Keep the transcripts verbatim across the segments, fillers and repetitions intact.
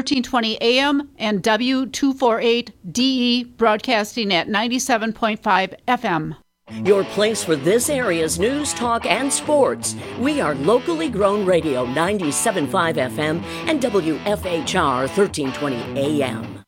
thirteen twenty A M and W two forty-eight D E, broadcasting at ninety-seven point five F M. Your place for this area's news, talk, and sports. We are locally grown radio, ninety-seven point five F M and W F H R thirteen twenty A M.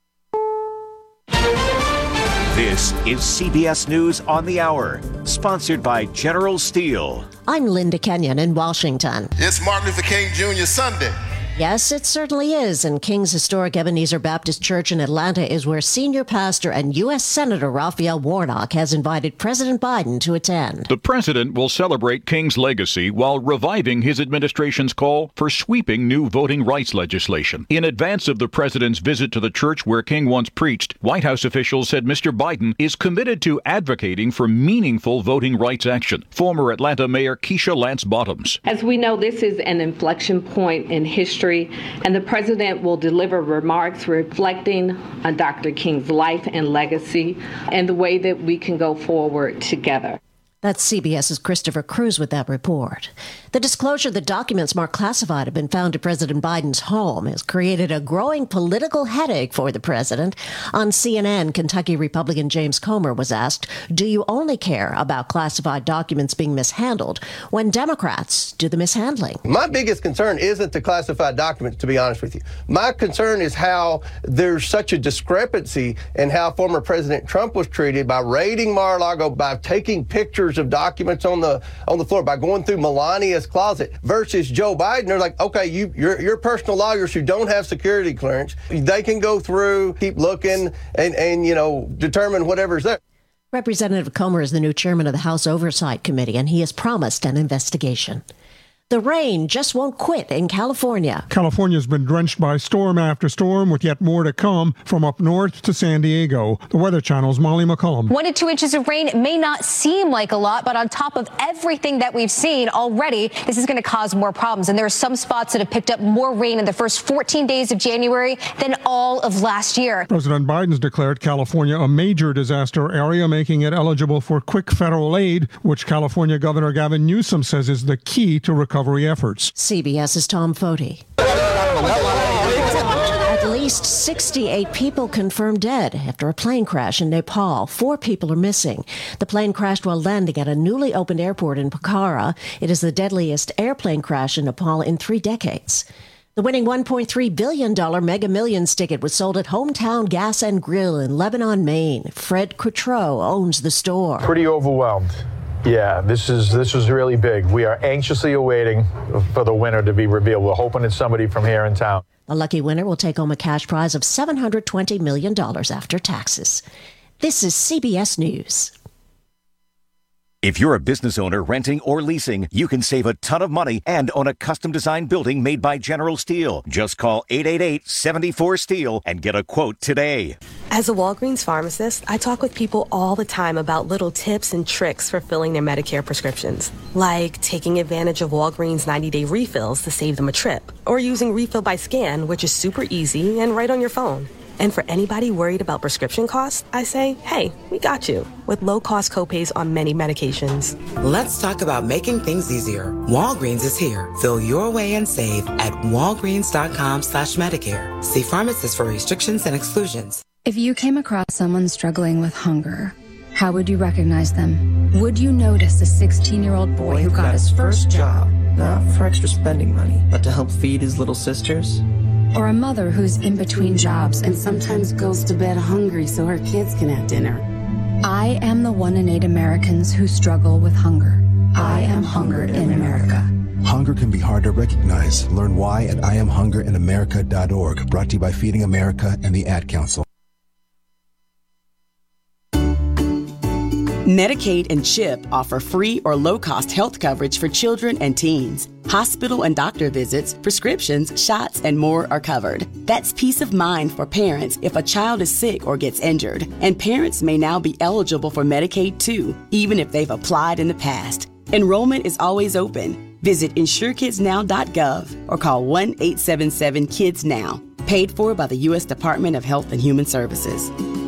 This is C B S News on the Hour, sponsored by General Steel. I'm Linda Kenyon in Washington. It's Martin Luther King Junior Sunday. Yes, it certainly is, and King's Historic Ebenezer Baptist Church in Atlanta is where senior pastor and U S Senator Raphael Warnock has invited President Biden to attend. The president will celebrate King's legacy while reviving his administration's call for sweeping new voting rights legislation. In advance of the president's visit to the church where King once preached, White House officials said Mister Biden is committed to advocating for meaningful voting rights action. Former Atlanta Mayor Keisha Lance Bottoms. As we know, this is an inflection point in history, and the president will deliver remarks reflecting on Doctor King's life and legacy and the way that we can go forward together. That's CBS's Christopher Cruz with that report. The disclosure that documents marked classified have been found at President Biden's home has created a growing political headache for the president. On C N N, Kentucky Republican James Comer was asked, do you only care about classified documents being mishandled when Democrats do the mishandling? My biggest concern isn't the classified documents, to be honest with you. My concern is how there's such a discrepancy in how former President Trump was treated by raiding Mar-a-Lago, by taking pictures of documents on the on the floor, by going through Melania's closet, versus Joe Biden. They're like, okay, you your your personal lawyers who don't have security clearance, they can go through, keep looking, and and you know determine whatever's there. Representative Comer is the new chairman of the House Oversight Committee, and he has promised an investigation. The rain just won't quit in California. California's been drenched by storm after storm, with yet more to come from up north to San Diego. The Weather Channel's Molly McCullum. One to two inches of rain may not seem like a lot, but on top of everything that we've seen already, this is going to cause more problems. And there are some spots that have picked up more rain in the first fourteen days of January than all of last year. President Biden's declared California a major disaster area, making it eligible for quick federal aid, which California Governor Gavin Newsom says is the key to recovery efforts. CBS's Tom Foti. At least sixty-eight people confirmed dead after a plane crash in Nepal. Four people are missing. The plane crashed while landing at a newly opened airport in Pokhara. It is the deadliest airplane crash in Nepal in three decades. The winning one point three billion dollars Mega Millions ticket was sold at Hometown Gas and Grill in Lebanon, Maine. Fred Coutreau owns the store. Pretty overwhelmed. Yeah, this is this is really big. We are anxiously awaiting for the winner to be revealed. We're hoping it's somebody from here in town. The lucky winner will take home a cash prize of seven hundred twenty million dollars after taxes. This is C B S News. If you're a business owner renting or leasing, you can save a ton of money and own a custom-designed building made by General Steel. Just call eight eight eight, seven four, STEEL and get a quote today. As a Walgreens pharmacist, I talk with people all the time about little tips and tricks for filling their Medicare prescriptions, like taking advantage of Walgreens ninety-day refills to save them a trip, or using Refill by Scan, which is super easy and right on your phone. And for anybody worried about prescription costs, I say, hey, we got you, with low-cost copays on many medications. Let's talk about making things easier. Walgreens is here. Fill your way and save at walgreens.com slash Medicare. See pharmacists for restrictions and exclusions. If you came across someone struggling with hunger, how would you recognize them? Would you notice a sixteen-year-old boy who got his first job, not for extra spending money, but to help feed his little sisters? Or a mother who's in between jobs and sometimes goes to bed hungry so her kids can have dinner? I am the one in eight Americans who struggle with hunger. I am hunger in America. Hunger can be hard to recognize. Learn why at I am hunger in america dot org. Brought to you by Feeding America and the Ad Council. Medicaid and CHIP offer free or low-cost health coverage for children and teens. Hospital and doctor visits, prescriptions, shots, and more are covered. That's peace of mind for parents if a child is sick or gets injured. And parents may now be eligible for Medicaid too, even if they've applied in the past. Enrollment is always open. Visit insure kids now dot gov or call one eight seven seven kids now. Paid for by the U S Department of Health and Human Services.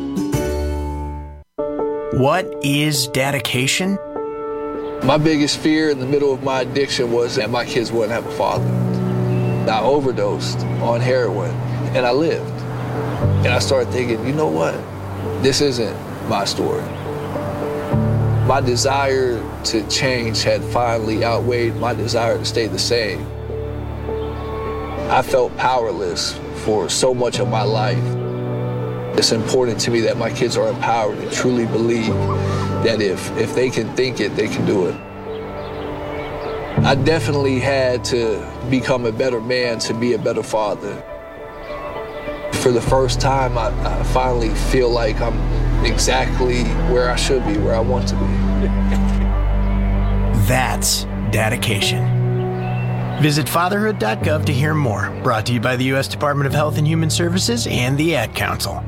What is dedication? My biggest fear in the middle of my addiction was that my kids wouldn't have a father. I overdosed on heroin, and I lived. And I started thinking, you know what? This isn't my story. My desire to change had finally outweighed my desire to stay the same. I felt powerless for so much of my life. It's important to me that my kids are empowered and truly believe that if, if they can think it, they can do it. I definitely had to become a better man to be a better father. For the first time, I, I finally feel like I'm exactly where I should be, where I want to be. That's dedication. Visit fatherhood dot gov to hear more. Brought to you by the U S Department of Health and Human Services and the Ad Council.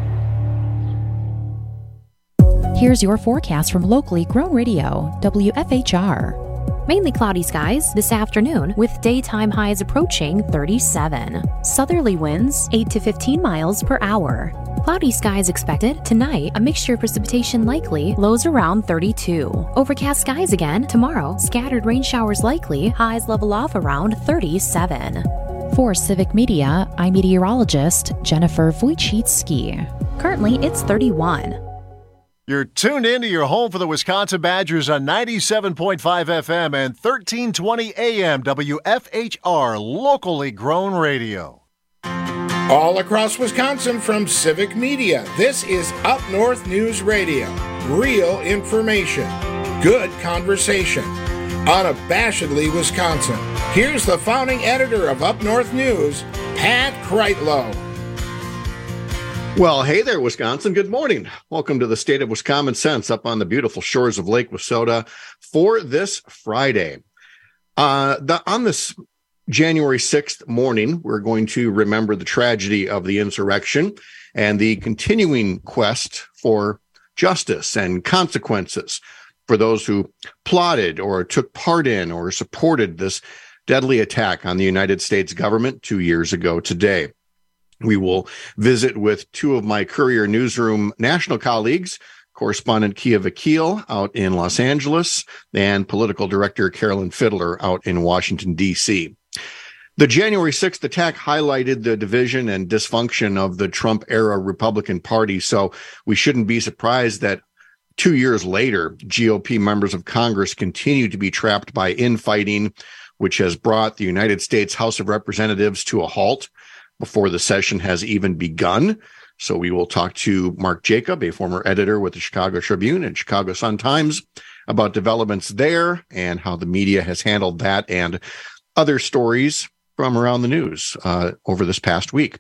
Here's your forecast from locally grown radio, W F H R. Mainly cloudy skies this afternoon with daytime highs approaching thirty-seven. Southerly winds eight to fifteen miles per hour. Cloudy skies expected tonight, a mixture of precipitation likely, lows around thirty-two. Overcast skies again tomorrow, scattered rain showers likely, highs level off around thirty-seven. For Civic Media, I'm meteorologist Jennifer Wojcicki. Currently, it's thirty-one. You're tuned into your home for the Wisconsin Badgers on ninety-seven point five F M and thirteen twenty A M W F H R, locally grown radio. All across Wisconsin from Civic Media, this is Up North News Radio. Real information, good conversation, unabashedly Wisconsin. Here's the founding editor of Up North News, Pat Kreitlow. Well, hey there, Wisconsin. Good morning. Welcome to the State of Wisconsin Sense up on the beautiful shores of Lake Wissota for this Friday. Uh, the, on this January sixth morning, we're going to remember the tragedy of the insurrection and the continuing quest for justice and consequences for those who plotted or took part in or supported this deadly attack on the United States government two years ago today. We will visit with two of my Courier Newsroom national colleagues, correspondent Kia Vakil out in Los Angeles and political director Carolyn Fiddler out in Washington, D C. The January sixth attack highlighted the division and dysfunction of the Trump-era Republican Party, so we shouldn't be surprised that two years later, G O P members of Congress continue to be trapped by infighting, which has brought the United States House of Representatives to a halt before the session has even begun. So we will talk to Mark Jacob, a former editor with the Chicago Tribune and Chicago Sun-Times, about developments there and how the media has handled that and other stories from around the news uh, over this past week.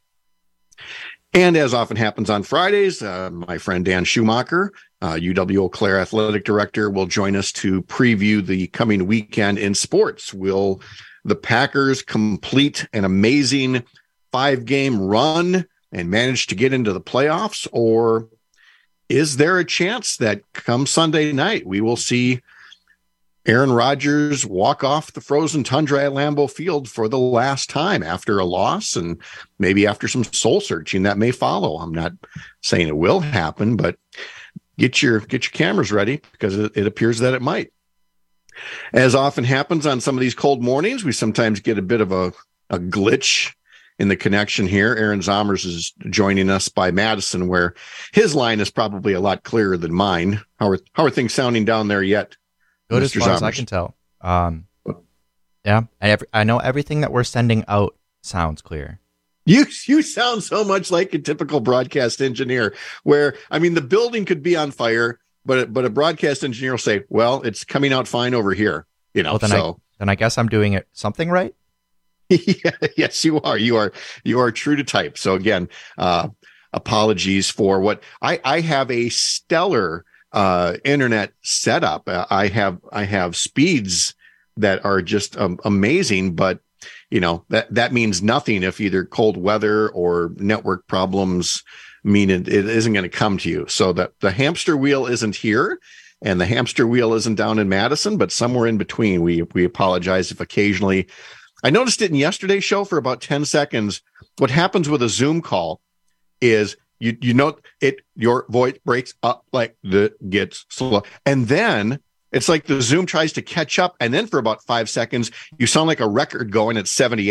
And as often happens on Fridays, uh, my friend Dan Schumacher, uh, U W Eau Claire athletic director, will join us to preview the coming weekend in sports. Will the Packers complete an amazing five-game run and manage to get into the playoffs, or is there a chance that come Sunday night we will see Aaron Rodgers walk off the frozen tundra at Lambeau Field for the last time after a loss and maybe after some soul searching that may follow? I'm not saying it will happen, but get your get your cameras ready because it, it appears that it might. As often happens on some of these cold mornings, we sometimes get a bit of a, a glitch in the connection here. Aaron Zomers is joining us by Madison, where his line is probably a lot clearer than mine. How are how are things sounding down there yet? Good as far as I can tell. Um, yeah, I, every, I know everything that we're sending out sounds clear. You you sound so much like a typical broadcast engineer, where, I mean, the building could be on fire, but but a broadcast engineer will say, well, it's coming out fine over here. You know, well, then so I, then I guess I'm doing it something right. Yeah, yes, you are. You are. You are true to type. So again, uh, apologies for what I, I have a stellar uh, internet setup. Uh, I have I have speeds that are just um, amazing, but you know that that means nothing if either cold weather or network problems mean it, it isn't going to come to you. So that the hamster wheel isn't here. And the hamster wheel isn't down in Madison, but somewhere in between. We we apologize if occasionally. I noticed it in yesterday's show for about ten seconds. What happens with a Zoom call is you you know it your voice breaks up like the gets slow, and then it's like the Zoom tries to catch up, and then for about five seconds you sound like a record going at seventy-eight.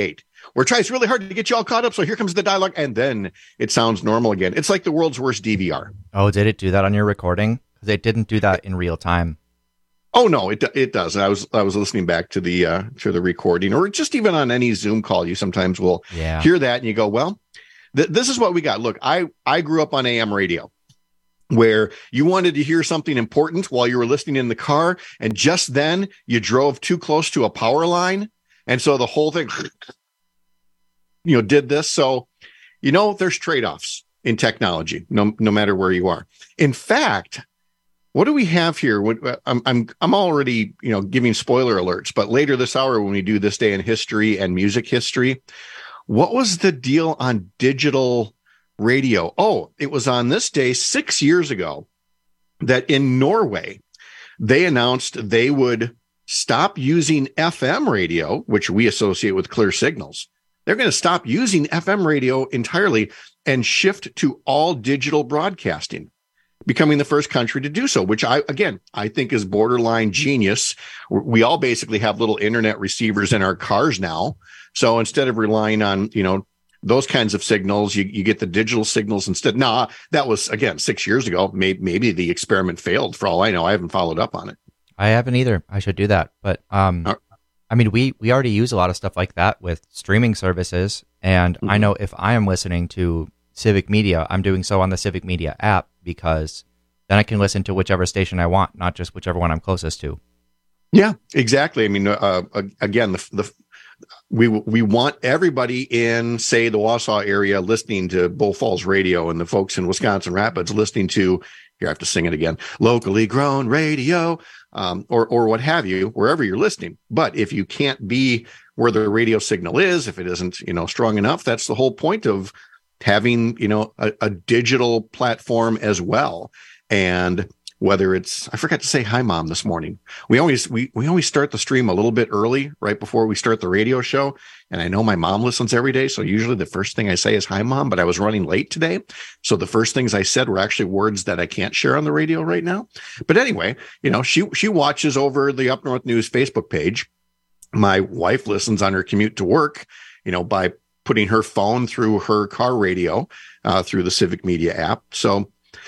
where it tries really hard to get you all caught up. So here comes the dialogue, and then it sounds normal again. It's like the world's worst D V R. Oh, did it do that on your recording? Because it didn't do that in real time. Oh no, it it does. I was I was listening back to the uh, to the recording, or just even on any Zoom call, you sometimes will yeah. hear that, and you go, "Well, th- this is what we got." Look, I I grew up on A M radio, where you wanted to hear something important while you were listening in the car, and just then you drove too close to a power line, and so the whole thing, you know, did this. So, you know, there's trade-offs in technology, no no matter where you are. In fact, what do we have here? I'm I'm I'm already, you know, giving spoiler alerts, but later this hour when we do This Day in History and Music History, what was the deal on digital radio? Oh, it was on this day six years ago that in Norway, they announced they would stop using F M radio, which we associate with clear signals. They're going to stop using F M radio entirely and shift to all digital broadcasting, becoming the first country to do so, which I, again, I think is borderline genius. We all basically have little internet receivers in our cars now. So instead of relying on, you know, those kinds of signals, you, you get the digital signals instead. Nah, that was, again, six years ago. Maybe, maybe the experiment failed for all I know. I haven't followed up on it. I haven't either. I should do that. But, um, uh, I mean, we, we already use a lot of stuff like that with streaming services. And mm-hmm. I know if I am listening to Civic Media, I'm doing so on the Civic Media app, because then I can listen to whichever station I want, not just whichever one I'm closest to. Yeah, exactly. I mean, uh, again, the, the we we want everybody in, say, the Wausau area listening to Bull Falls Radio, and the folks in Wisconsin Rapids listening to, here I have to sing it again, locally grown radio, um, or or what have you, wherever you're listening. But if you can't be where the radio signal is, if it isn't, you know, strong enough, that's the whole point of having, you know, a, a digital platform as well. And whether it's, I forgot to say hi, Mom, this morning. We always, we, we always start the stream a little bit early, right before we start the radio show. And I know my mom listens every day. So usually the first thing I say is hi, Mom, but I was running late today. So the first things I said were actually words that I can't share on the radio right now. But anyway, you know, she, she watches over the Up North News Facebook page. My wife listens on her commute to work, you know, by putting her phone through her car radio, uh, through the Civic Media app. So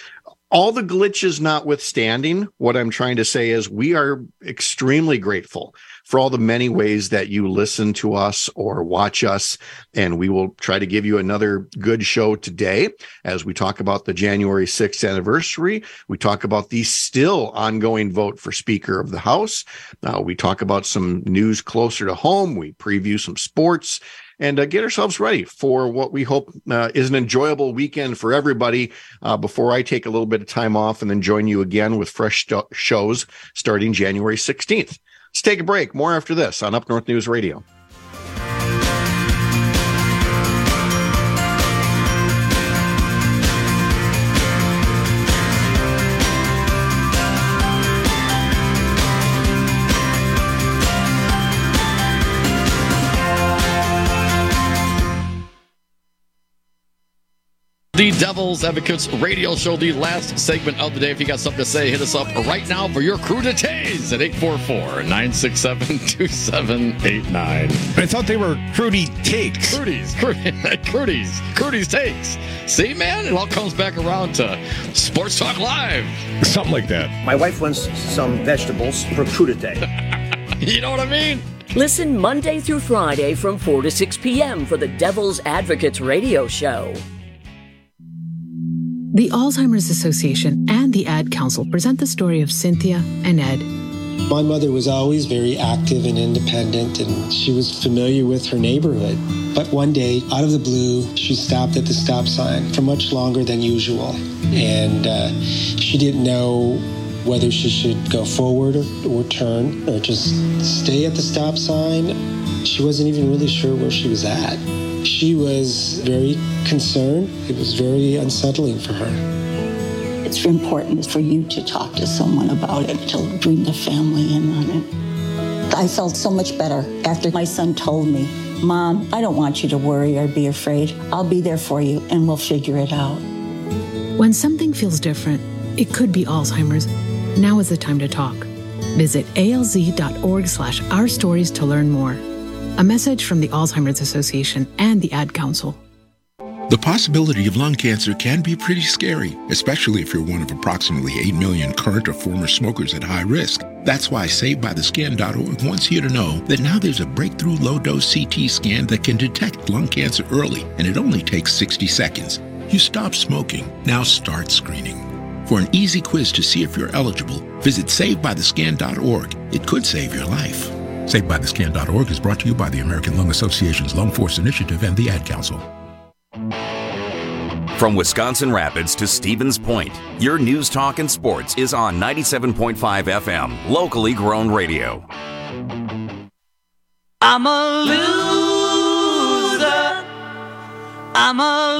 all the glitches notwithstanding, what I'm trying to say is we are extremely grateful for all the many ways that you listen to us or watch us. And we will try to give you another good show today as we talk about the January sixth anniversary. We talk about the still ongoing vote for Speaker of the House. Uh, we talk about some news closer to home. We preview some sports, and uh, get ourselves ready for what we hope uh, is an enjoyable weekend for everybody uh, before I take a little bit of time off and then join you again with fresh st- shows starting January sixteenth. Let's take a break. More after this on Up North News Radio. The Devil's Advocates Radio Show, the last segment of the day. If you got something to say, hit us up right now for your crudités at eight four four, nine six seven, two seven eight nine. I thought they were Crudy Takes. Crudies, Crudies, Crudies Takes. See, man, it all comes back around to Sports Talk Live. Something like that. My wife wants some vegetables for crudité. You know what I mean? Listen Monday through Friday from four to six p.m. for the Devil's Advocates Radio Show. The Alzheimer's Association and the Ad Council present the story of Cynthia and Ed. My mother was always very active and independent, and she was familiar with her neighborhood. But one day, out of the blue, she stopped at the stop sign for much longer than usual. And uh, she didn't know whether she should go forward or, or turn or just stay at the stop sign. She wasn't even really sure where she was at. She was very concerned. It was very unsettling for her. It's important for you to talk to someone about it, to bring the family in on it. I felt so much better after my son told me, Mom, I don't want you to worry or be afraid. I'll be there for you and we'll figure it out. When something feels different, it could be Alzheimer's. Now is the time to talk. Visit A L Z dot org slash our stories to learn more. A message from the Alzheimer's Association and the Ad Council. The possibility of lung cancer can be pretty scary, especially if you're one of approximately eight million current or former smokers at high risk. That's why Saved By The Scan dot org wants you to know that now there's a breakthrough low-dose C T scan that can detect lung cancer early, and it only takes sixty seconds. You stop smoking, now start screening. For an easy quiz to see if you're eligible, visit Saved By The Scan dot org. It could save your life. Saved By The Scan dot org is brought to you by the American Lung Association's Lung Force Initiative and the Ad Council. From Wisconsin Rapids to Stevens Point, your news, talk, and sports is on ninety-seven point five F M, locally grown radio. I'm a loser. I'm a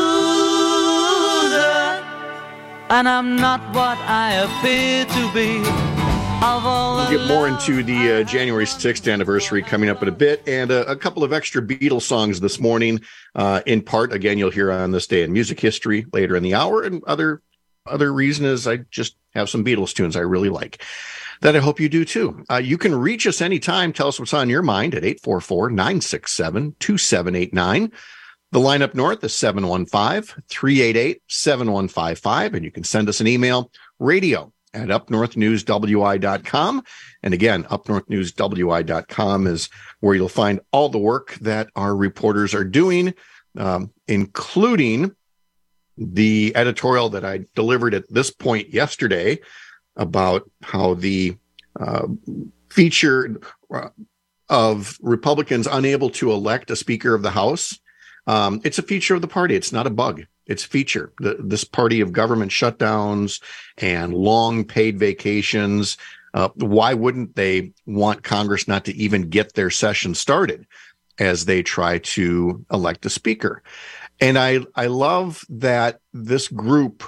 loser. And I'm not what I appear to be. We'll get more into the uh, January sixth anniversary coming up in a bit, and uh, a couple of extra Beatles songs this morning. Uh, in part, again, you'll hear on this day in music history later in the hour, and other other reason is I just have some Beatles tunes I really like that I hope you do too. Uh, you can reach us anytime. Tell us what's on your mind at eight four four, nine six seven, two seven eight nine. The line up north is seven one five, three eight eight, seven one five five, and you can send us an email, radio at up north news w i dot com. And again, up north news w i dot com is where you'll find all the work that our reporters are doing, um, including the editorial that I delivered at this point yesterday about how the uh, feature of Republicans unable to elect a Speaker of the House, um, it's a feature of the party. It's not a bug. It's feature. The, this party of government shutdowns and long paid vacations. Uh, why wouldn't they want Congress not to even get their session started as they try to elect a speaker? And I, I love that this group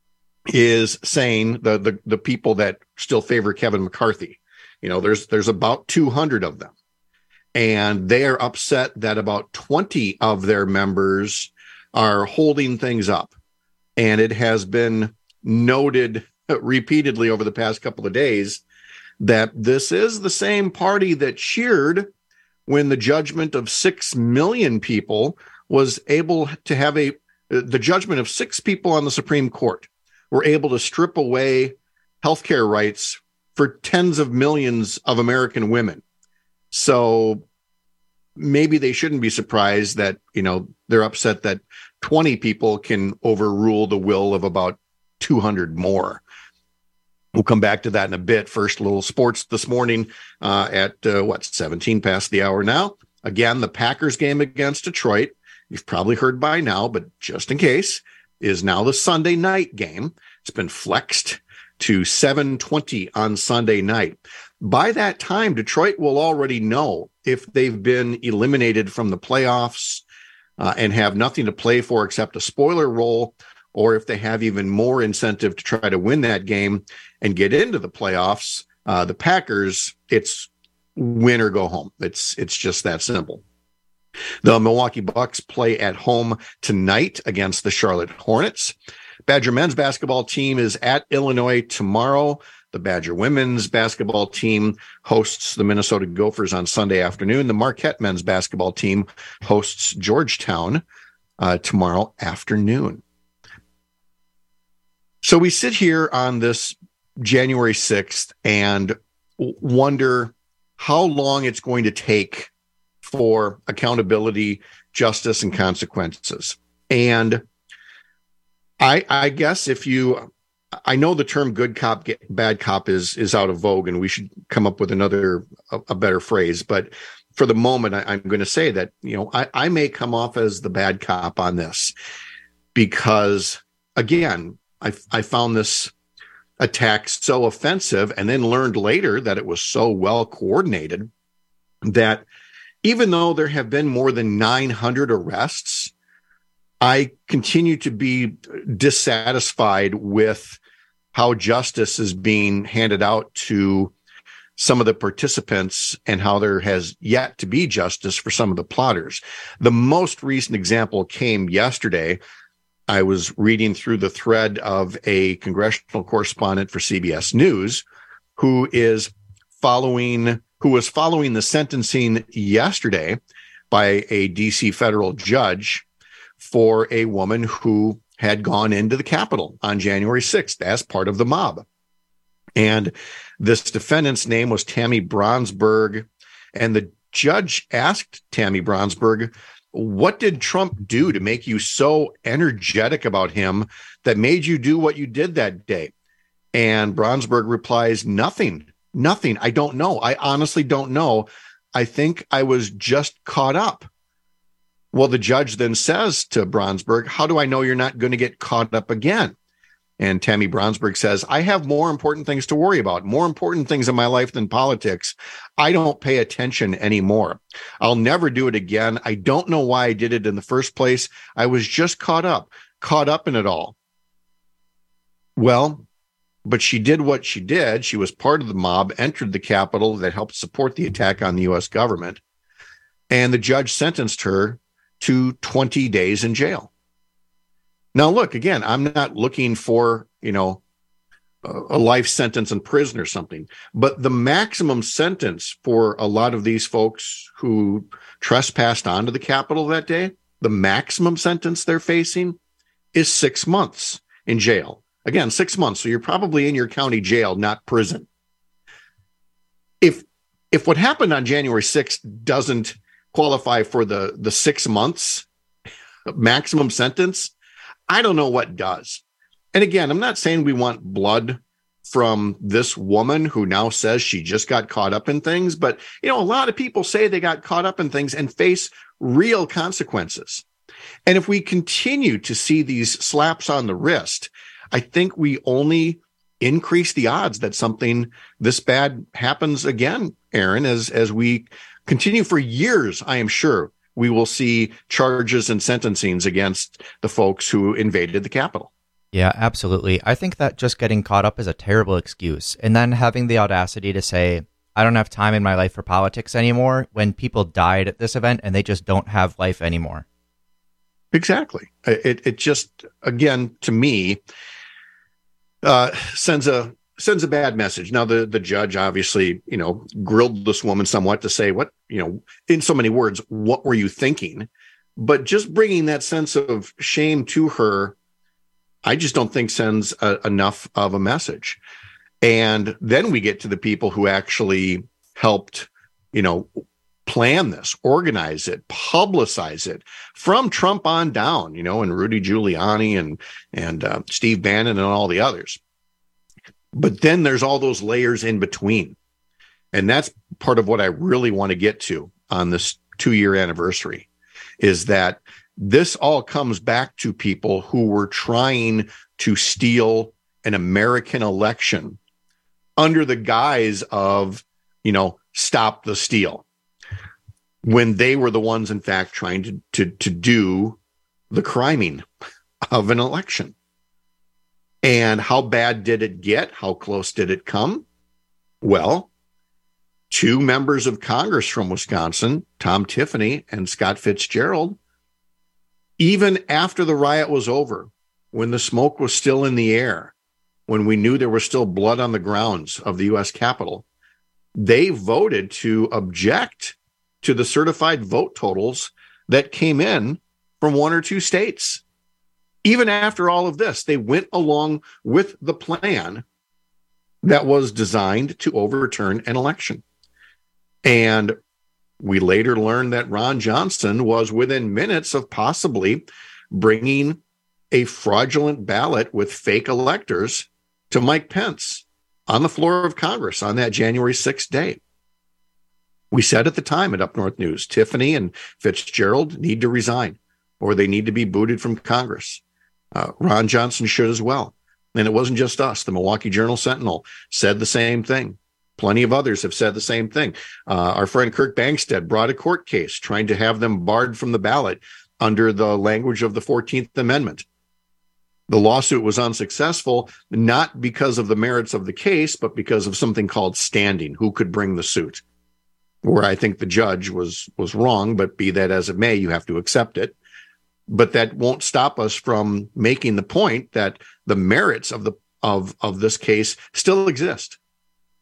is saying, the, the, the people that still favor Kevin McCarthy, you know, there's, there's about two hundred of them, and they are upset that about twenty of their members are holding things up. And it has been noted repeatedly over the past couple of days that this is the same party that cheered when the judgment of six million people was able to have a, the judgment of six people on the Supreme Court were able to strip away healthcare rights for tens of millions of American women. So maybe they shouldn't be surprised that, you know, they're upset that twenty people can overrule the will of about two hundred more. We'll come back to that in a bit. First, a little sports this morning uh, at, uh, what, seventeen past the hour now. Again, the Packers game against Detroit, you've probably heard by now, but just in case, is now the Sunday night game. It's been flexed to seven twenty on Sunday night. By that time, Detroit will already know if they've been eliminated from the playoffs uh, and have nothing to play for except a spoiler role, or if they have even more incentive to try to win that game and get into the playoffs. Uh, the Packers, it's win or go home. It's it's just that simple. The Milwaukee Bucks play at home tonight against the Charlotte Hornets. Badger men's basketball team is at Illinois tomorrow. The Badger women's basketball team hosts the Minnesota Gophers on Sunday afternoon. The Marquette men's basketball team hosts Georgetown uh, tomorrow afternoon. So we sit here on this January sixth and wonder how long it's going to take for accountability, justice, and consequences. And I, I guess if you... I know the term good cop, bad cop is is out of vogue, and we should come up with another, a, a better phrase. But for the moment, I, I'm going to say that, you know, I, I may come off as the bad cop on this because, again, I, I found this attack so offensive and then learned later that it was so well coordinated that even though there have been more than nine hundred arrests, I continue to be dissatisfied with how justice is being handed out to some of the participants and how there has yet to be justice for some of the plotters. The most recent example came yesterday. I was reading through the thread of a congressional correspondent for C B S News who is following who was following the sentencing yesterday by a D C federal judge for a woman who had gone into the Capitol on January sixth as part of the mob. And this defendant's name was Tammy Bronsberg. And the judge asked Tammy Bronsberg, what did Trump do to make you so energetic about him that made you do what you did that day? And Bronsberg replies, nothing, nothing. I don't know. I honestly don't know. I think I was just caught up. Well, the judge then says to Bronsberg, how do I know you're not going to get caught up again? And Tammy Bronsberg says, I have more important things to worry about, more important things in my life than politics. I don't pay attention anymore. I'll never do it again. I don't know why I did it in the first place. I was just caught up, caught up in it all. Well, but she did what she did. She was part of the mob, entered the Capitol that helped support the attack on the U S government. And the judge sentenced her to twenty days in jail. Now, look, again, I'm not looking for, you know, a life sentence in prison or something, but the maximum sentence for a lot of these folks who trespassed onto the Capitol that day, the maximum sentence they're facing is six months in jail. Again, six months. So you're probably in your county jail, not prison. If if what happened on January sixth doesn't qualify for the, the six months maximum sentence, I don't know what does. And again, I'm not saying we want blood from this woman who now says she just got caught up in things, but you know, a lot of people say they got caught up in things and face real consequences. And if we continue to see these slaps on the wrist, I think we only increase the odds that something this bad happens again, Aaron, as, as we continue for years. I am sure we will see charges and sentencings against the folks who invaded the Capitol. Yeah, absolutely. I think that just getting caught up is a terrible excuse. And then having the audacity to say, I don't have time in my life for politics anymore, when people died at this event and they just don't have life anymore. Exactly. It, it just, again, to me, uh, sends a sends a bad message. Now, the, the judge obviously, you know, grilled this woman somewhat to say, what, you know, in so many words, what were you thinking? But just bringing that sense of shame to her, I just don't think sends a, enough of a message. And then we get to the people who actually helped, you know, plan this, organize it, publicize it from Trump on down, you know, and Rudy Giuliani and, and uh, Steve Bannon and all the others. But then there's all those layers in between. And that's part of what I really want to get to on this two-year anniversary, is that this all comes back to people who were trying to steal an American election under the guise of, you know, stop the steal, when they were the ones, in fact, trying to, to, to do the criming of an election. And how bad did it get? How close did it come? Well, two members of Congress from Wisconsin, Tom Tiffany and Scott Fitzgerald, even after the riot was over, when the smoke was still in the air, when we knew there was still blood on the grounds of the U S Capitol, they voted to object to the certified vote totals that came in from one or two states. Even after all of this, they went along with the plan that was designed to overturn an election. And we later learned that Ron Johnson was within minutes of possibly bringing a fraudulent ballot with fake electors to Mike Pence on the floor of Congress on that January sixth day. We said at the time at Up North News, Tiffany and Fitzgerald need to resign, or they need to be booted from Congress. Uh, Ron Johnson should as well. And it wasn't just us. The Milwaukee Journal-Sentinel said the same thing. Plenty of others have said the same thing. Uh, our friend Kirk Bangstead brought a court case trying to have them barred from the ballot under the language of the fourteenth Amendment. The lawsuit was unsuccessful, not because of the merits of the case, but because of something called standing. Who could bring the suit? Where I think the judge was was wrong, but be that as it may, you have to accept it. But that won't stop us from making the point that the merits of the of of this case still exist.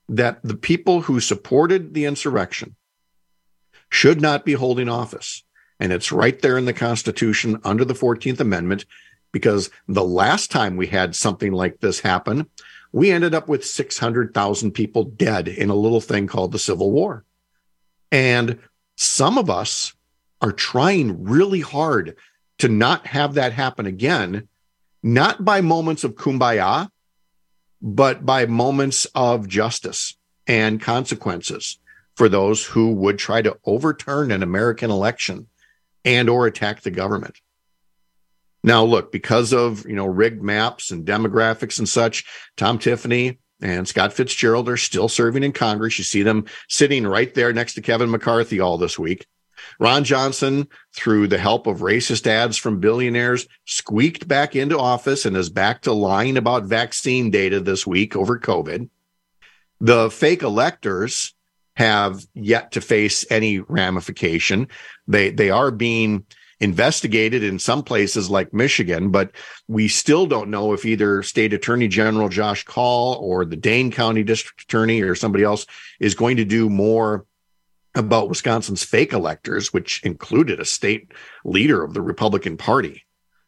that the people who supported the insurrection should not be holding office. And it's right there in the Constitution under the fourteenth Amendment, because the last time we had something like this happen, we ended up with six hundred thousand people dead in a little thing called the Civil War. And some of us are trying really hard to not have that happen again, not by moments of kumbaya, but by moments of justice and consequences for those who would try to overturn an American election and or attack the government. Now, look, because of, you know, rigged maps and demographics and such, Tom Tiffany and Scott Fitzgerald are still serving in Congress. You see them sitting right there next to Kevin McCarthy all this week. Ron Johnson, through the help of racist ads from billionaires, squeaked back into office and is back to lying about vaccine data this week over COVID. The fake electors have yet to face any ramification. They they are being investigated in some places like Michigan, but we still don't know if either State Attorney General Josh Kaul or the Dane County District Attorney or somebody else is going to do more about Wisconsin's fake electors, which included a state leader of the Republican Party.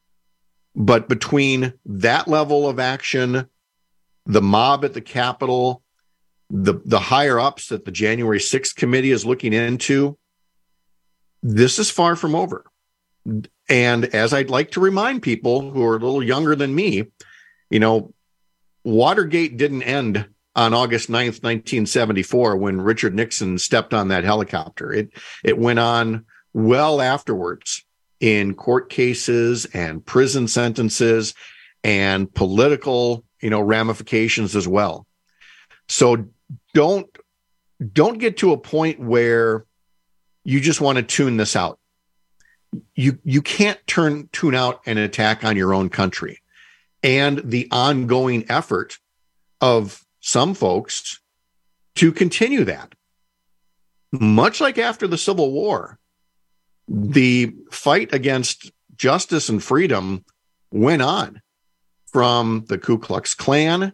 But between that level of action, the mob at the Capitol, the, the higher ups that the January sixth committee is looking into, this is far from over. And as I'd like to remind people who are a little younger than me, you know, Watergate didn't end on August ninth, nineteen seventy-four, when Richard Nixon stepped on that helicopter. It it went on well afterwards in court cases and prison sentences and political, you know, ramifications as well. So don't don't get to a point where you just want to tune this out. You you can't turn tune out an attack on your own country and the ongoing effort of some folks to continue that. Much like after the Civil War, the fight against justice and freedom went on, from the Ku Klux Klan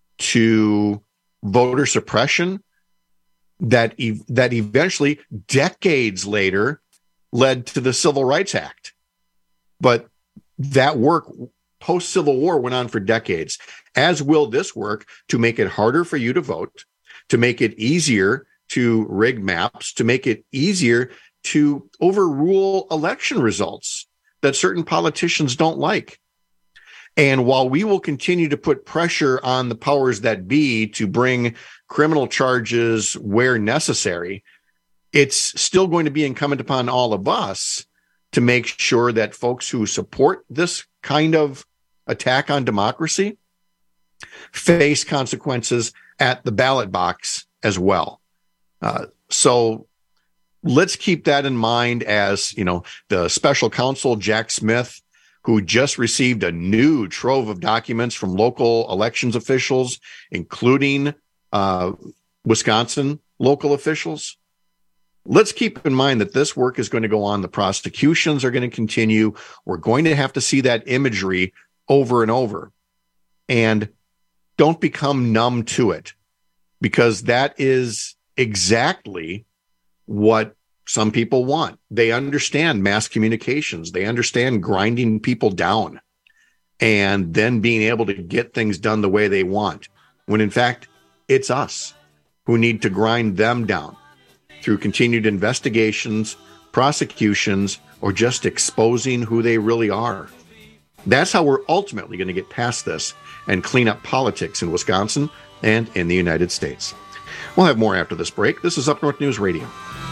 to voter suppression, that ev- that eventually, decades later, led to the Civil Rights Act. But that work post-Civil War went on for decades, as will this work to make it harder for you to vote, to make it easier to rig maps, to make it easier to overrule election results that certain politicians don't like. And while we will continue to put pressure on the powers that be to bring criminal charges where necessary, it's still going to be incumbent upon all of us to make sure that folks who support this kind of attack on democracy face consequences at the ballot box as well. Uh, so let's keep that in mind as, you know, the special counsel, Jack Smith, who just received a new trove of documents from local elections officials, including uh, Wisconsin local officials. Let's keep in mind that this work is going to go on. The prosecutions are going to continue. We're going to have to see that imagery over and over. And don't become numb to it, because that is exactly what some people want. They understand mass communications. They understand grinding people down and then being able to get things done the way they want, when in fact, it's us who need to grind them down through continued investigations, prosecutions, or just exposing who they really are. That's how we're ultimately going to get past this and clean up politics in Wisconsin and in the United States. We'll have more after this break. This is Up North News Radio.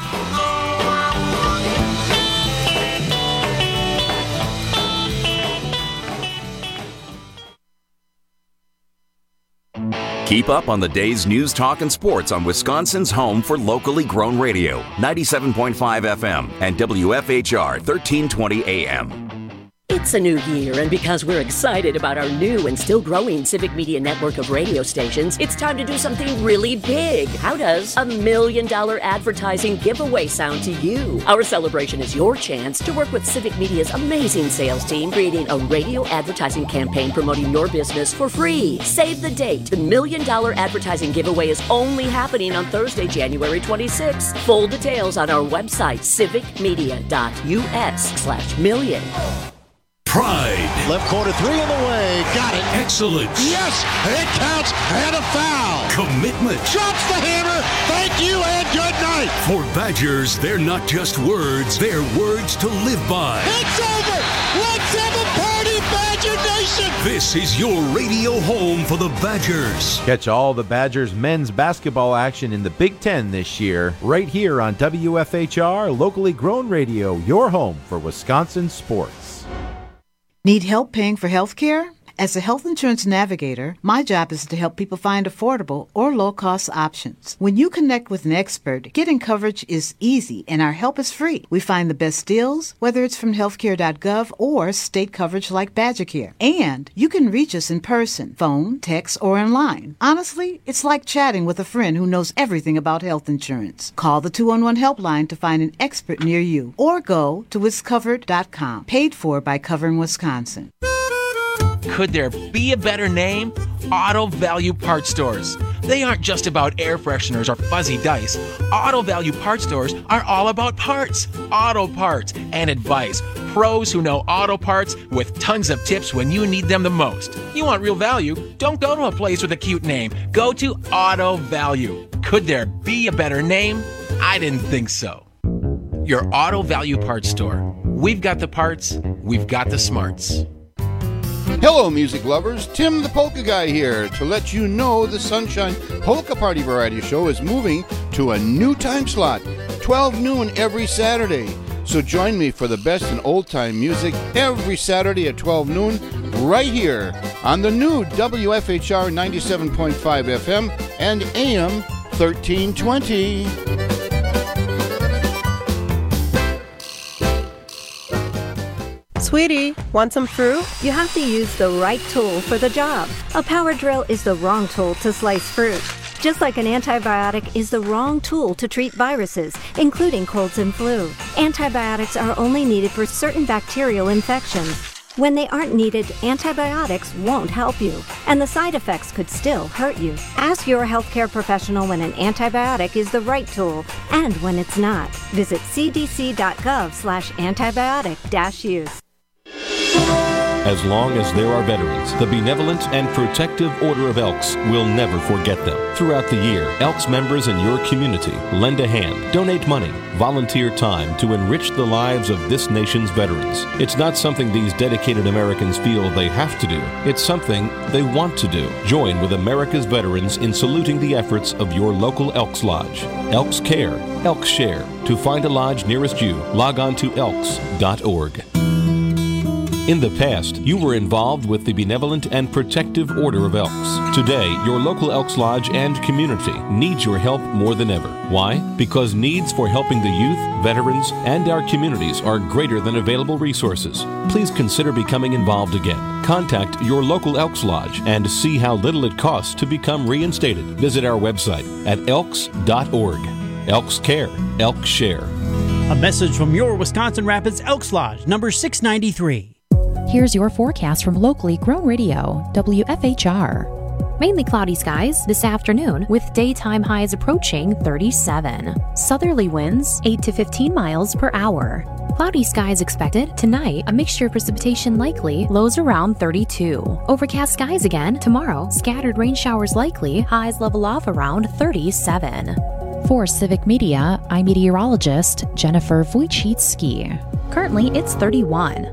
Keep up on the day's news, talk, and sports on Wisconsin's home for locally grown radio, ninety-seven point five F M and W F H R thirteen twenty A M. It's It's a new year, and because we're excited about our new and still growing Civic Media network of radio stations, it's time to do something really big. How does a million dollar advertising giveaway sound to you? Our celebration is your chance to work with Civic Media's amazing sales team, creating a radio advertising campaign promoting your business for free. Save the date. The million dollar advertising giveaway is only happening on Thursday, January twenty-sixth. Full details on our website, civicmedia.us slash million. Pride. Left corner three in the way. Got it. Excellence. Yes, it counts, and a foul. Commitment. Drops the hammer. Thank you and good night. For Badgers, they're not just words, they're words to live by. It's over. Let's have a party, Badger Nation. This is your radio home for the Badgers. Catch all the Badgers men's basketball action in the Big Ten this year, right here on W F H R, locally grown radio, your home for Wisconsin sports. Need help paying for health care? As a health insurance navigator, my job is to help people find affordable or low-cost options. When you connect with an expert, getting coverage is easy, and our help is free. We find the best deals, whether it's from healthcare dot gov or state coverage like BadgerCare. And you can reach us in person, phone, text, or online. Honestly, it's like chatting with a friend who knows everything about health insurance. Call the two one one helpline to find an expert near you, or go to wiscovered dot com. Paid for by Covering Wisconsin. Could there be a better name? Auto Value Parts Stores. They aren't just about air fresheners or fuzzy dice. Auto Value Parts Stores are all about parts, auto parts, and advice. Pros who know auto parts with tons of tips when you need them the most. You want real value? Don't go to a place with a cute name. Go to Auto Value. Could there be a better name? I didn't think so. Your Auto Value Parts Store. We've got the parts, we've got the smarts. Hello, music lovers. Tim the Polka Guy here to let you know the Sunshine Polka Party Variety Show is moving to a new time slot, twelve noon every Saturday. So join me for the best in old-time music every Saturday at twelve noon right here on the new W F H R ninety-seven point five F M and A M thirteen twenty. Sweetie, want some fruit? You have to use the right tool for the job. A power drill is the wrong tool to slice fruit. Just like an antibiotic is the wrong tool to treat viruses, including colds and flu. Antibiotics are only needed for certain bacterial infections. When they aren't needed, antibiotics won't help you, and the side effects could still hurt you. Ask your healthcare professional when an antibiotic is the right tool and when it's not. Visit c d c dot gov slash antibiotic dash use. As long as there are veterans, the Benevolent and Protective Order of Elks will never forget them. Throughout the year, Elks members in your community lend a hand, donate money, volunteer time to enrich the lives of this nation's veterans. It's not something these dedicated Americans feel they have to do. It's something they want to do. Join with America's veterans in saluting the efforts of your local Elks Lodge. Elks Care, Elks Share. To find a lodge nearest you, log on to elks dot org. In the past, you were involved with the Benevolent and Protective Order of Elks. Today, your local Elks Lodge and community needs your help more than ever. Why? Because needs for helping the youth, veterans, and our communities are greater than available resources. Please consider becoming involved again. Contact your local Elks Lodge and see how little it costs to become reinstated. Visit our website at elks dot org. Elks Care, Elks Share. A message from your Wisconsin Rapids Elks Lodge, number six ninety-three. Here's your forecast from locally grown radio, W F H R. Mainly cloudy skies this afternoon with daytime highs approaching thirty-seven. Southerly winds eight to fifteen miles per hour. Cloudy skies expected tonight, a mixture of precipitation likely, lows around thirty-two. Overcast skies again tomorrow, scattered rain showers likely, highs level off around thirty-seven. For Civic Media, I'm meteorologist Jennifer Wojcicki. Currently, it's thirty-one.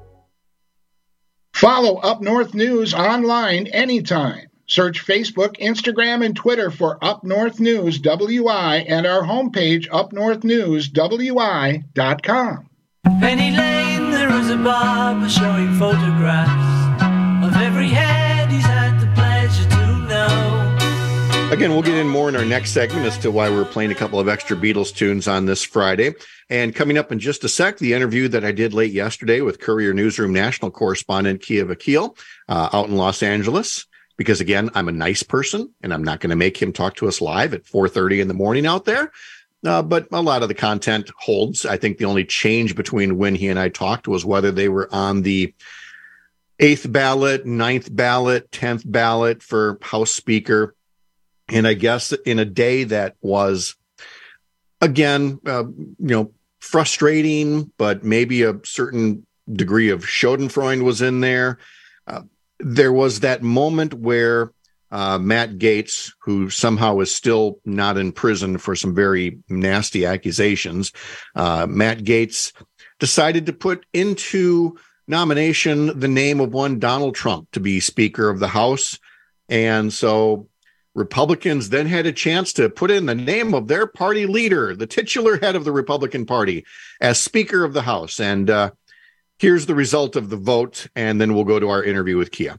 Follow Up North News online anytime. Search Facebook, Instagram, and Twitter for Up North News W I and our homepage, up north news w i dot com. Penny Lane, there is a barber showing photographs of every head he's had the pleasure to know. Again, we'll get in more in our next segment as to why we're playing a couple of extra Beatles tunes on this Friday. And coming up in just a sec, the interview that I did late yesterday with Courier Newsroom national correspondent Kia Vakil uh, out in Los Angeles. Because, again, I'm a nice person, and I'm not going to make him talk to us live at four thirty in the morning out there. Uh, but a lot of the content holds. I think the only change between when he and I talked was whether they were on the eighth ballot, ninth ballot, tenth ballot for House Speaker. And I guess in a day that was, again, uh, you know, frustrating, but maybe a certain degree of schadenfreude was in there. Uh, there was that moment where uh, Matt Gaetz, who somehow is still not in prison for some very nasty accusations, uh, Matt Gaetz decided to put into nomination the name of one Donald Trump to be Speaker of the House. And so Republicans then had a chance to put in the name of their party leader, the titular head of the Republican Party, as Speaker of the House. And uh, here's the result of the vote, and then we'll go to our interview with Kia.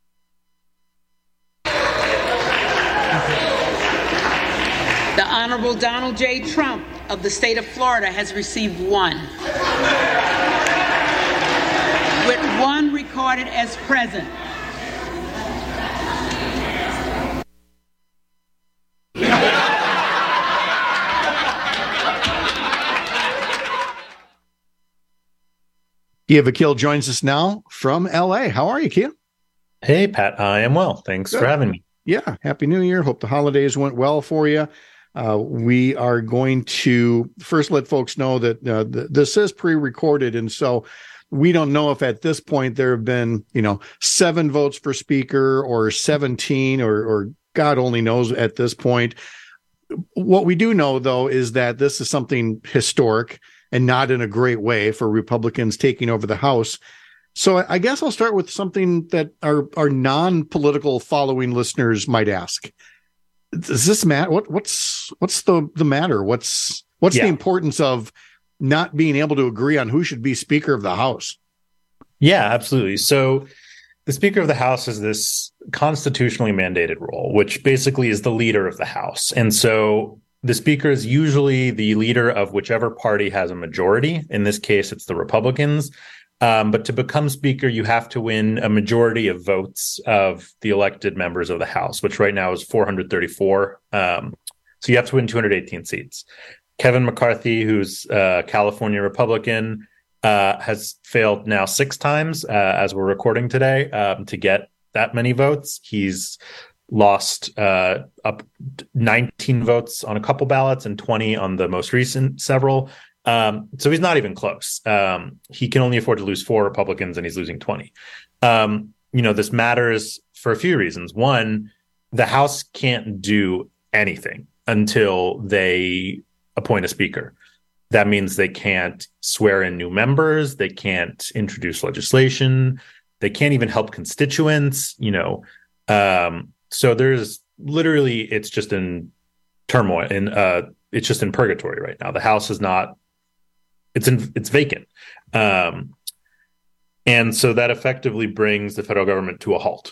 The Honorable Donald J. Trump of the state of Florida has received one, with one recorded as present. Kia Vakil joins us now from L A. How are you, Kia? Hey, Pat. I am well. Thanks Good. for having me. Yeah. Happy New Year. Hope the holidays went well for you. Uh, we are going to first let folks know that uh, th- this is pre-recorded. And so we don't know if at this point there have been, you know, seven votes for speaker or seventeen or, or God only knows at this point. What we do know, though, is that this is something historic and not in a great way for Republicans taking over the House. So I guess I'll start with something that our, our non-political following listeners might ask. Does this matter? What, what's what's the, the matter? What's what's yeah. the importance of not being able to agree on who should be Speaker of the House? Yeah, absolutely. So the Speaker of the House is this constitutionally mandated role, which basically is the leader of the House. And so the Speaker is usually the leader of whichever party has a majority. In this case, it's the Republicans. Um, but to become Speaker, you have to win a majority of votes of the elected members of the House, which right now is four hundred thirty-four. Um, so you have to win two hundred eighteen seats. Kevin McCarthy, who's a California Republican, uh, has failed now six times uh, as we're recording today um, to get that many votes. He's lost uh, up nineteen votes on a couple ballots and twenty on the most recent several. Um, so he's not even close. Um, he can only afford to lose four Republicans and he's losing twenty. Um, you know, this matters for a few reasons. One, the House can't do anything until they appoint a speaker. That means they can't swear in new members. They can't introduce legislation. They can't even help constituents, you know. Um, so there's literally, it's just in turmoil and uh, it's just in purgatory right now. The House is not, it's in, it's vacant. Um, and so that effectively brings the federal government to a halt.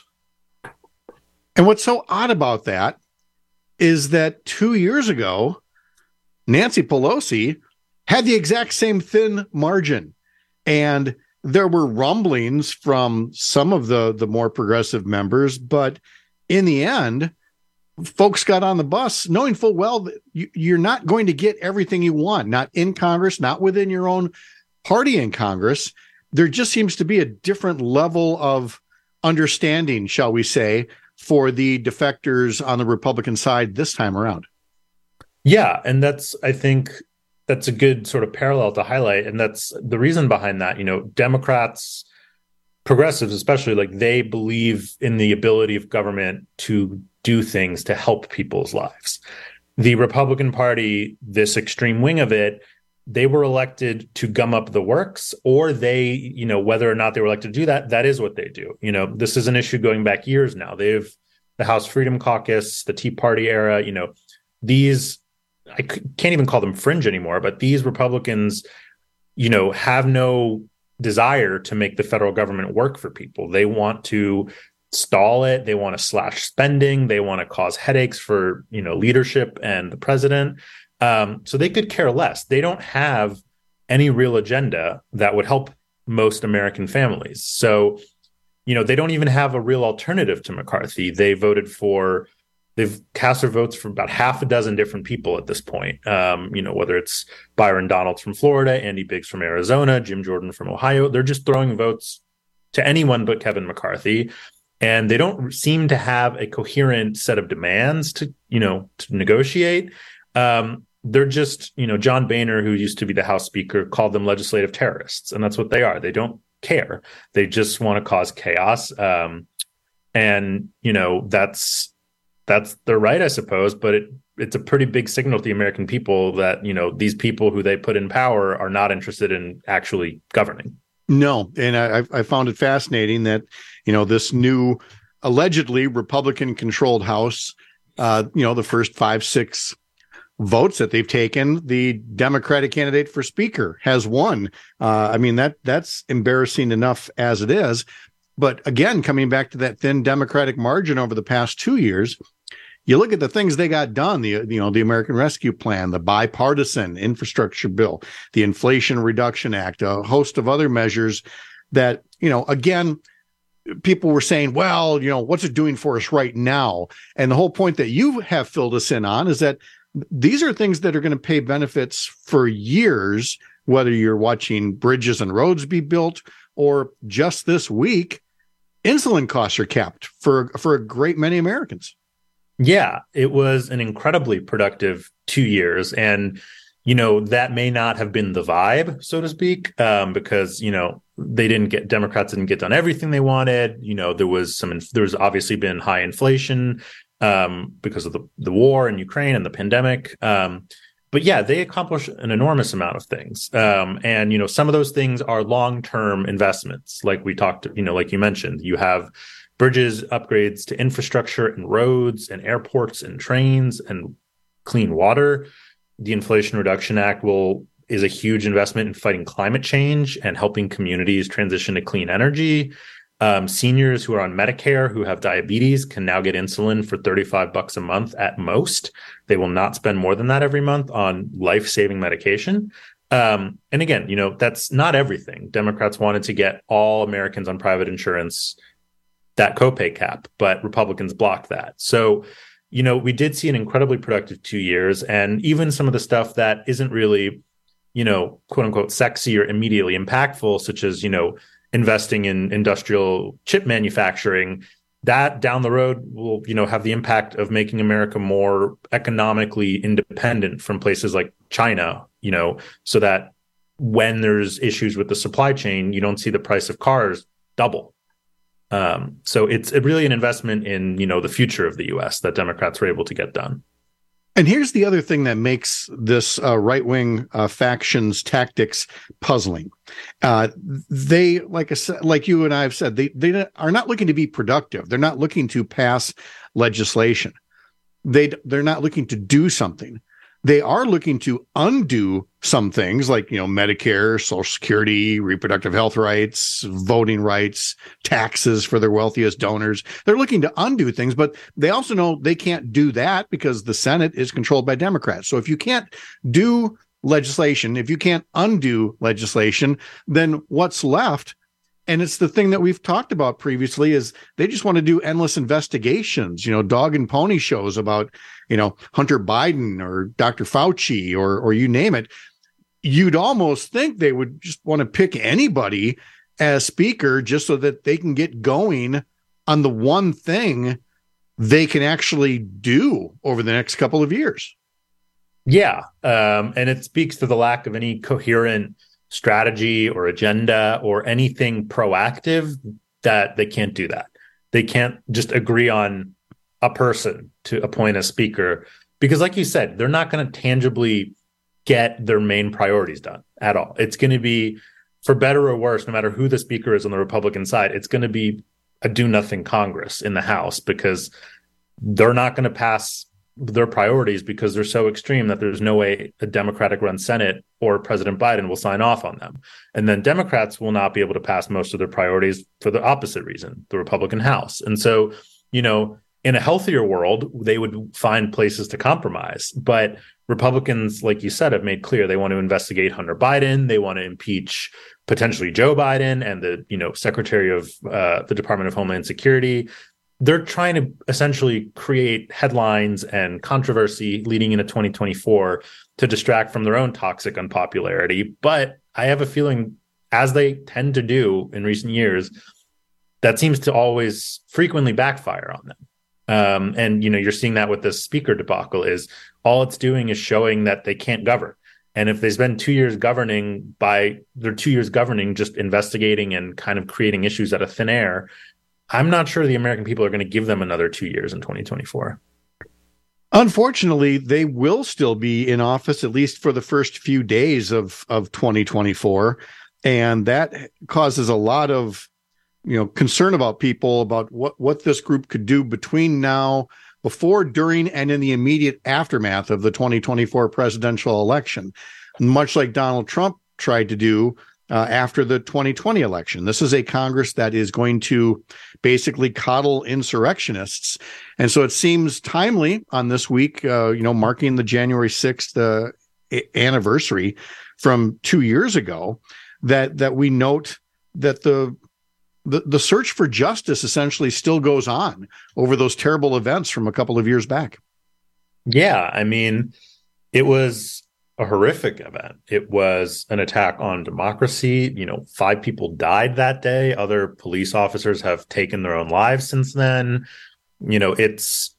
And what's so odd about that is that two years ago, Nancy Pelosi had the exact same thin margin. And there were rumblings from some of the, the more progressive members, but in the end, folks got on the bus knowing full well that you, you're not going to get everything you want, not in Congress, not within your own party in Congress. There just seems to be a different level of understanding, shall we say, for the defectors on the Republican side this time around. Yeah, and that's, I think, that's a good sort of parallel to highlight. And that's the reason behind that. You know, Democrats, progressives especially, like they believe in the ability of government to do things to help people's lives. The Republican Party, this extreme wing of it, they were elected to gum up the works, or they, you know, whether or not they were elected to do that, that is what they do. You know, this is an issue going back years now. They've, the House Freedom Caucus, the Tea Party era, you know, these, I can't even call them fringe anymore, but these Republicans, you know, have no desire to make the federal government work for people. They want to stall it. They want to slash spending. They want to cause headaches for, you know, leadership and the president. Um, so they could care less. They don't have any real agenda that would help most American families. So, you know, they don't even have a real alternative to McCarthy. They voted for, they've cast their votes for about half a dozen different people at this point. Um, you know, whether it's Byron Donalds from Florida, Andy Biggs from Arizona, Jim Jordan from Ohio, they're just throwing votes to anyone but Kevin McCarthy. And they don't seem to have a coherent set of demands to, you know, to negotiate. Um, they're just, you know, John Boehner, who used to be the House Speaker, called them legislative terrorists. And that's what they are. They don't care. They just want to cause chaos. Um, and, you know, that's that's their right, I suppose. But it it's a pretty big signal to the American people that, you know, these people who they put in power are not interested in actually governing. No. And I, I found it fascinating that, you know, this new allegedly Republican controlled House, uh, you know, the first five, six votes that they've taken, the Democratic candidate for Speaker has won. Uh, I mean, that that's embarrassing enough as it is. But again, coming back to that thin Democratic margin over the past two years, you look at the things they got done, the, you know, the American Rescue Plan, the bipartisan infrastructure bill, the Inflation Reduction Act, a host of other measures that, you know, again, people were saying, well, you know, what's it doing for us right now? And the whole point that you have filled us in on is that these are things that are going to pay benefits for years, whether you're watching bridges and roads be built or just this week, insulin costs are capped for, for a great many Americans. Yeah, it was an incredibly productive two years. And, you know, that may not have been the vibe, so to speak, um, because, you know, they didn't get, Democrats didn't get done everything they wanted. You know, there was some, there's obviously been high inflation um, because of the, the war in Ukraine and the pandemic. Um, but yeah, they accomplished an enormous amount of things. Um, and, you know, some of those things are long-term investments. Like we talked, you know, like you mentioned, you have bridges, upgrades to infrastructure and roads and airports and trains and clean water. The Inflation Reduction Act will is a huge investment in fighting climate change and helping communities transition to clean energy. Um, seniors who are on Medicare who have diabetes can now get insulin for thirty-five bucks a month at most. They will not spend more than that every month on life-saving medication. Um, and again, you know, that's not everything. Democrats wanted to get all Americans on private insurance that copay cap, but Republicans blocked that. So, you know, we did see an incredibly productive two years, and even some of the stuff that isn't really, you know, quote unquote, sexy or immediately impactful, such as, you know, investing in industrial chip manufacturing, that down the road will, you know, have the impact of making America more economically independent from places like China, you know, so that when there's issues with the supply chain, you don't see the price of cars double. Um, so it's really an investment in, you know, the future of the U S that Democrats were able to get done. And here's the other thing that makes this uh, right-wing uh, faction's tactics puzzling. Uh, they, like I said, like you and I have said, they they are not looking to be productive. They're not looking to pass legislation. They they're not looking to do something. They are looking to undo some things like, you know, Medicare, Social Security, reproductive health rights, voting rights, taxes for their wealthiest donors. They're looking to undo things, but they also know they can't do that because the Senate is controlled by Democrats. So if you can't do legislation, if you can't undo legislation, then what's left? And it's the thing that we've talked about previously is they just want to do endless investigations, you know, dog and pony shows about, you know, Hunter Biden or Doctor Fauci or or you name it. You'd almost think they would just want to pick anybody as speaker just so that they can get going on the one thing they can actually do over the next couple of years. Yeah. Um, and it speaks to the lack of any coherent strategy or agenda or anything proactive that they can't do that. They can't just agree on a person to appoint a speaker because, like you said, they're not going to tangibly get their main priorities done at all. It's going to be, for better or worse, no matter who the speaker is on the Republican side, it's going to be a do-nothing Congress in the House because they're not going to pass their priorities because they're so extreme that there's no way a Democratic-run Senate or President Biden will sign off on them. And then Democrats will not be able to pass most of their priorities for the opposite reason, the Republican House. And so, you know, in a healthier world, they would find places to compromise. But Republicans, like you said, have made clear they want to investigate Hunter Biden. They want to impeach potentially Joe Biden and the, you know, Secretary of uh, the Department of Homeland Security. They're trying to essentially create headlines and controversy leading into twenty twenty-four to distract from their own toxic unpopularity. But I have a feeling, as they tend to do in recent years, that seems to always frequently backfire on them. Um, and, you know, you're seeing that with this speaker debacle is all it's doing is showing that they can't govern. And if they spend two years governing by their two years governing, just investigating and kind of creating issues out of thin air, I'm not sure the American people are going to give them another two years in twenty twenty-four. Unfortunately, they will still be in office, at least for the first few days of, of twenty twenty-four. And that causes a lot of, you know, concern about people about what, what this group could do between now, before, during, and in the immediate aftermath of the twenty twenty-four presidential election, much like Donald Trump tried to do uh, after the twenty twenty election. This is a Congress that is going to basically coddle insurrectionists. And so it seems timely on this week, uh, you know, marking the January sixth uh, anniversary from two years ago, that that we note that the The, the search for justice essentially still goes on over those terrible events from a couple of years back. Yeah, I mean, it was a horrific event. It was an attack on democracy. You know, five people died that day. Other police officers have taken their own lives since then. You know, it's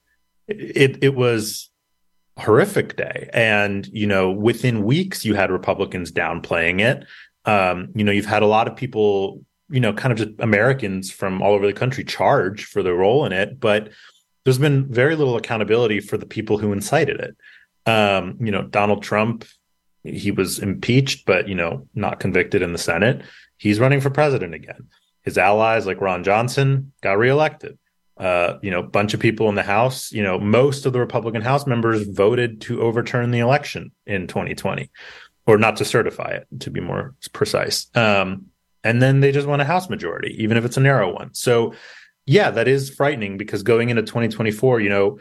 it it was a horrific day. And, you know, within weeks, you had Republicans downplaying it. Um, you know, you've had a lot of people, you know, kind of just Americans from all over the country charge for their role in it, but there's been very little accountability for the people who incited it. Um, you know, Donald Trump, he was impeached, but, you know, not convicted in the Senate. He's running for president again. His allies like Ron Johnson got reelected. Uh, you know, a bunch of people in the House, you know, most of the Republican House members voted to overturn the election in twenty twenty, or not to certify it, to be more precise. Um, And then they just want a House majority, even if it's a narrow one. So, yeah, that is frightening because going into twenty twenty-four, you know,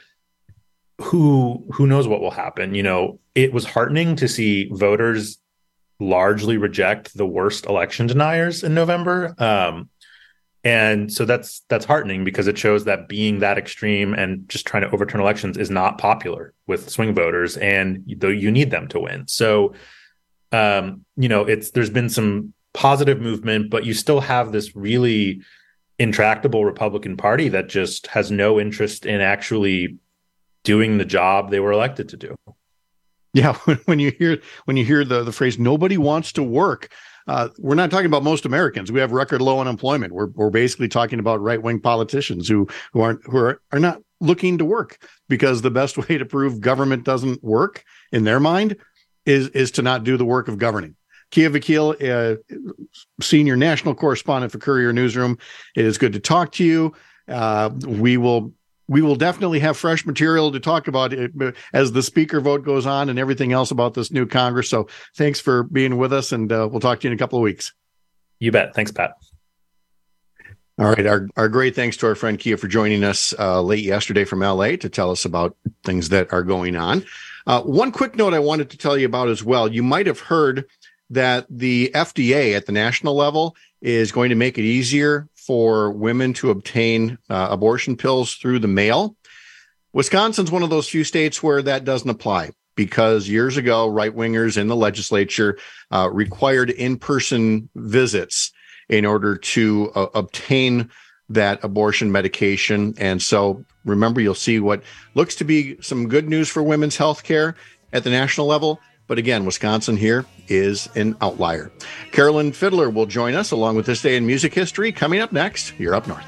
who who knows what will happen? You know, it was heartening to see voters largely reject the worst election deniers in November. Um, and so that's that's heartening because it shows that being that extreme and just trying to overturn elections is not popular with swing voters, and though you need them to win. So, um, you know, it's there's been some positive movement, but you still have this really intractable Republican Party that just has no interest in actually doing the job they were elected to do. Yeah, when you hear when you hear the, the phrase "nobody wants to work," uh, we're not talking about most Americans. We have record low unemployment. We're we're basically talking about right wing politicians who who aren't who are, are not looking to work, because the best way to prove government doesn't work in their mind is is to not do the work of governing. Kia Vakil, uh, senior national correspondent for Courier Newsroom. It is good to talk to you. Uh, we will we will definitely have fresh material to talk about it as the speaker vote goes on and everything else about this new Congress. So thanks for being with us, and uh, we'll talk to you in a couple of weeks. You bet. Thanks, Pat. All right. Our, our great thanks to our friend Kia for joining us uh, late yesterday from L A to tell us about things that are going on. Uh, one quick note I wanted to tell you about as well. You might have heard that the F D A at the national level is going to make it easier for women to obtain uh, abortion pills through the mail. Wisconsin's one of those few states where that doesn't apply, because years ago, right-wingers in the legislature uh, required in-person visits in order to uh, obtain that abortion medication. And so remember, you'll see what looks to be some good news for women's health care at the national level. But again, Wisconsin here is an outlier. Carolyn Fiddler will join us along with This Day in Music History coming up next. You're Up North.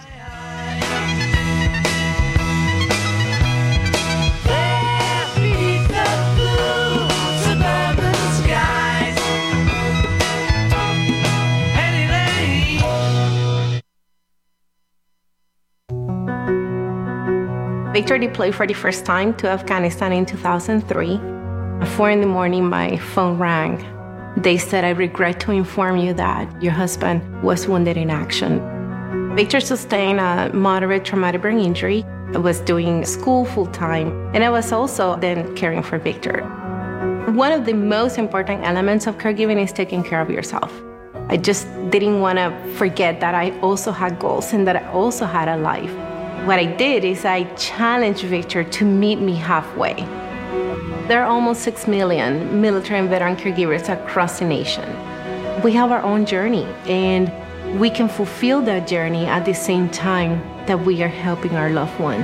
Victor deployed for the first time to Afghanistan in two thousand three. At four in the morning, my phone rang. They said, I regret to inform you that your husband was wounded in action. Victor sustained a moderate traumatic brain injury. I was doing school full-time, and I was also then caring for Victor. One of the most important elements of caregiving is taking care of yourself. I just didn't want to forget that I also had goals and that I also had a life. What I did is I challenged Victor to meet me halfway. There are almost six million military and veteran caregivers across the nation. We have our own journey, and we can fulfill that journey at the same time that we are helping our loved one.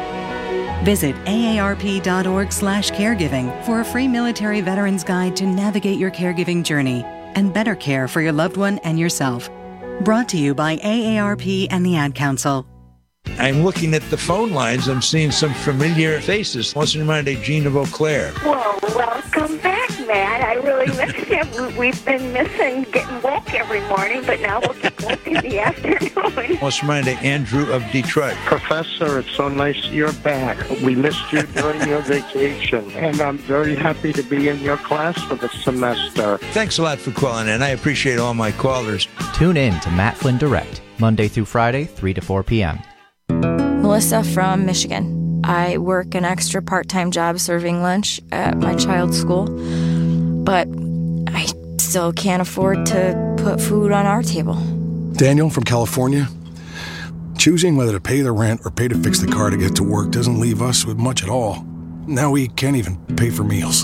Visit A A R P dot org slash caregiving for a free military veterans guide to navigate your caregiving journey and better care for your loved one and yourself. Brought to you by A A R P and the Ad Council. I'm looking at the phone lines. I'm seeing some familiar faces. What's in mind, Jean of Eau Claire? Well, welcome back, Matt. I really miss you. We've been missing getting woke every morning, but now we'll get woke in the afternoon. What's in mind, Andrew of Detroit? Professor, it's so nice you're back. We missed you during your vacation, and I'm very happy to be in your class for the semester. Thanks a lot for calling in. I appreciate all my callers. Tune in to Matt Flynn Direct, Monday through Friday, three to four p.m. Melissa from Michigan. I work an extra part-time job serving lunch at my child's school, but I still can't afford to put food on our table. Daniel from California. Choosing whether to pay the rent or pay to fix the car to get to work doesn't leave us with much at all. Now we can't even pay for meals.